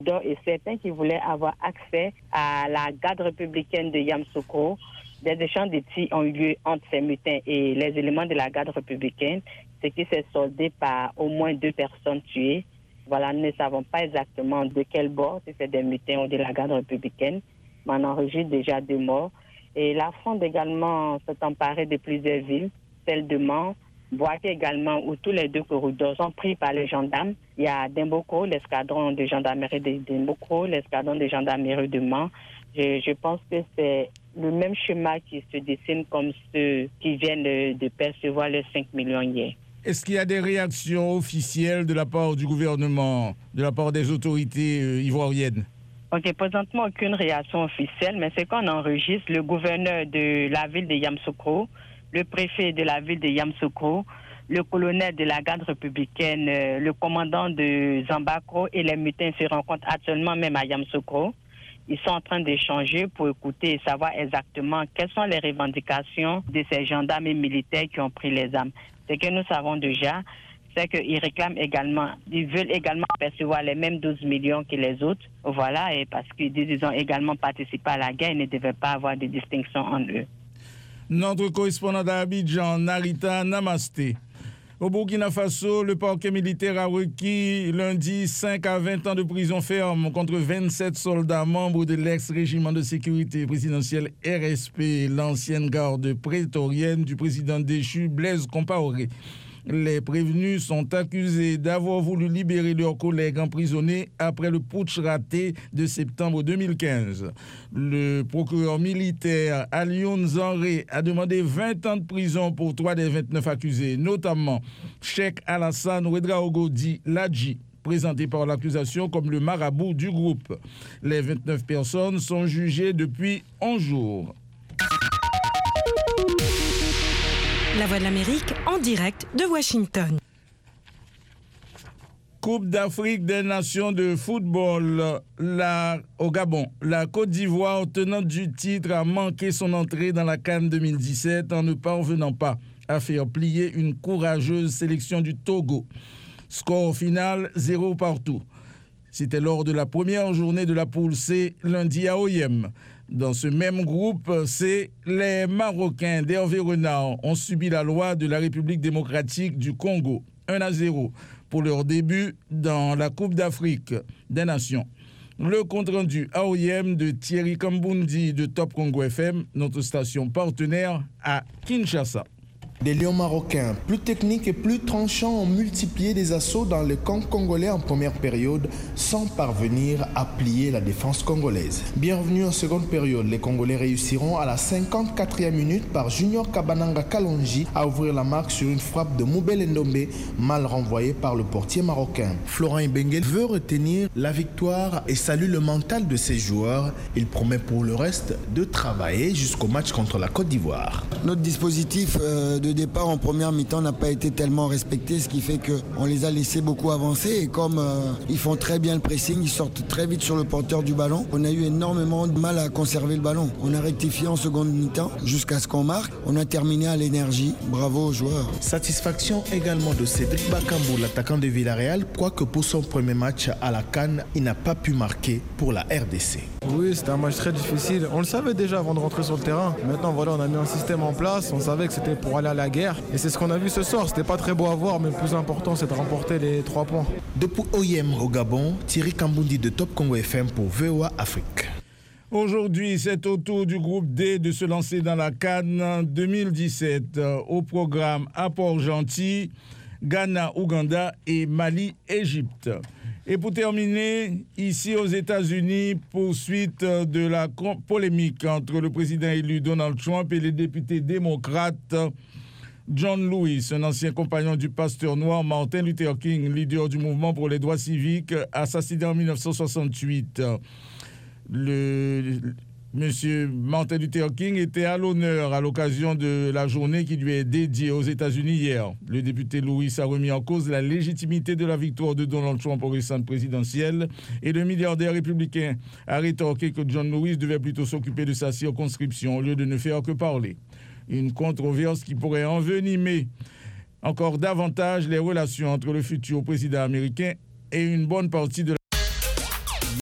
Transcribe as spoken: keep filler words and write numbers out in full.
Donc, et certains qui voulaient avoir accès à la garde républicaine de Yamoussoukro. Des échanges de tirs ont eu lieu entre ces mutins et les éléments de la garde républicaine, ce qui s'est soldé par au moins deux personnes tuées. Voilà, nous ne savons pas exactement de quel bord, si c'est des mutins ou de la garde républicaine, mais on enregistre déjà deux morts. Et la fronde également s'est emparée de plusieurs villes, celle de Mans, Boaké également, où tous les deux corridors sont pris par les gendarmes. Il y a Demboko, l'escadron de gendarmerie de Demboko, l'escadron de gendarmerie de Mans. Je, je pense que c'est le même schéma qui se dessine comme ceux qui viennent de percevoir les cinq millions hier. Est-ce qu'il y a des réactions officielles de la part du gouvernement, de la part des autorités euh, ivoiriennes? Ok, présentement, aucune réaction officielle, mais c'est qu'on enregistre le gouverneur de la ville de Yamoussoukro, le préfet de la ville de Yamoussoukro, le colonel de la garde républicaine, euh, le commandant de Zambakro et les mutins se rencontrent actuellement même à Yamoussoukro. Ils sont en train d'échanger pour écouter et savoir exactement quelles sont les revendications de ces gendarmes et militaires qui ont pris les armes. Ce que nous savons déjà, c'est qu'ils réclament également, ils veulent également percevoir les mêmes douze millions que les autres. Voilà, et parce qu'ils ont également participé à la guerre, ils ne devaient pas avoir de distinction entre eux. Notre correspondant d'Abidjan, Narita Namasté. Au Burkina Faso, le parquet militaire a requis lundi cinq à vingt ans de prison ferme contre vingt-sept soldats membres de l'ex-régiment de sécurité présidentielle R S P, l'ancienne garde prétorienne du président déchu Blaise Compaoré. Les prévenus sont accusés d'avoir voulu libérer leurs collègues emprisonnés après le putsch raté de septembre deux mille quinze. Le procureur militaire Alioune Zanré a demandé vingt ans de prison pour trois des vingt-neuf accusés, notamment Cheikh Alassane Ouedraogo dit Ladji, présenté par l'accusation comme le marabout du groupe. Les vingt-neuf personnes sont jugées depuis onze jours. La Voix de l'Amérique en direct de Washington. Coupe d'Afrique des Nations de football la, au Gabon. La Côte d'Ivoire, tenante du titre, a manqué son entrée dans la CAN deux mille dix-sept en ne parvenant pas à faire plier une courageuse sélection du Togo. Score final, zéro partout. C'était lors de la première journée de la poule C, lundi à Oyem. Dans ce même groupe C, les Marocains d'Hervé Renard ont subi la loi de la République démocratique du Congo, un à zéro, pour leur début dans la Coupe d'Afrique des Nations. Le compte-rendu à Oyem de Thierry Kambundi de Top Congo F M, notre station partenaire à Kinshasa. Des lions marocains, plus techniques et plus tranchants, ont multiplié des assauts dans le camp congolais en première période sans parvenir à plier la défense congolaise. Bienvenue en seconde période, les Congolais réussiront à la cinquante-quatrième minute par Junior Kabananga Kalonji à ouvrir la marque sur une frappe de Moubel Ndombe, mal renvoyée par le portier marocain. Florent Ibenge veut retenir la victoire et salue le mental de ses joueurs. Il promet pour le reste de travailler jusqu'au match contre la Côte d'Ivoire. Notre dispositif euh, de départ en première mi-temps n'a pas été tellement respecté, ce qui fait qu'on les a laissés beaucoup avancer et comme euh, ils font très bien le pressing, ils sortent très vite sur le porteur du ballon, on a eu énormément de mal à conserver le ballon. On a rectifié en seconde mi-temps jusqu'à ce qu'on marque, on a terminé à l'énergie, bravo aux joueurs. Satisfaction également de Cédric Bakambu, l'attaquant de Villarreal, quoique pour son premier match à la CAN, il n'a pas pu marquer pour la R D C. Oui, c'était un match très difficile, on le savait déjà avant de rentrer sur le terrain. Maintenant voilà, on a mis un système en place, on savait que c'était pour aller à la guerre et c'est ce qu'on a vu ce soir. C'était pas très beau à voir, mais le plus important c'est de remporter les trois points. Depuis Oyem au Gabon, Thierry Kambundi de Top Congo F M pour V O A Afrique. Aujourd'hui, c'est au tour du groupe D de se lancer dans la CAN deux mille dix-sept. Au programme à Port-Gentil, Ghana, Ouganda et Mali-Égypte. Et pour terminer, ici aux États-Unis, poursuite de la polémique entre le président élu Donald Trump et les députés démocrates John Lewis, un ancien compagnon du pasteur noir Martin Luther King, leader du mouvement pour les droits civiques, assassiné en dix-neuf cent soixante-huit. Le Monsieur Martin Luther King était à l'honneur à l'occasion de la journée qui lui est dédiée aux États-Unis hier. Le député Lewis a remis en cause la légitimité de la victoire de Donald Trump aux récentes présidentielles et le milliardaire républicain a rétorqué que John Lewis devait plutôt s'occuper de sa circonscription au lieu de ne faire que parler. Une controverse qui pourrait envenimer encore davantage les relations entre le futur président américain et une bonne partie de la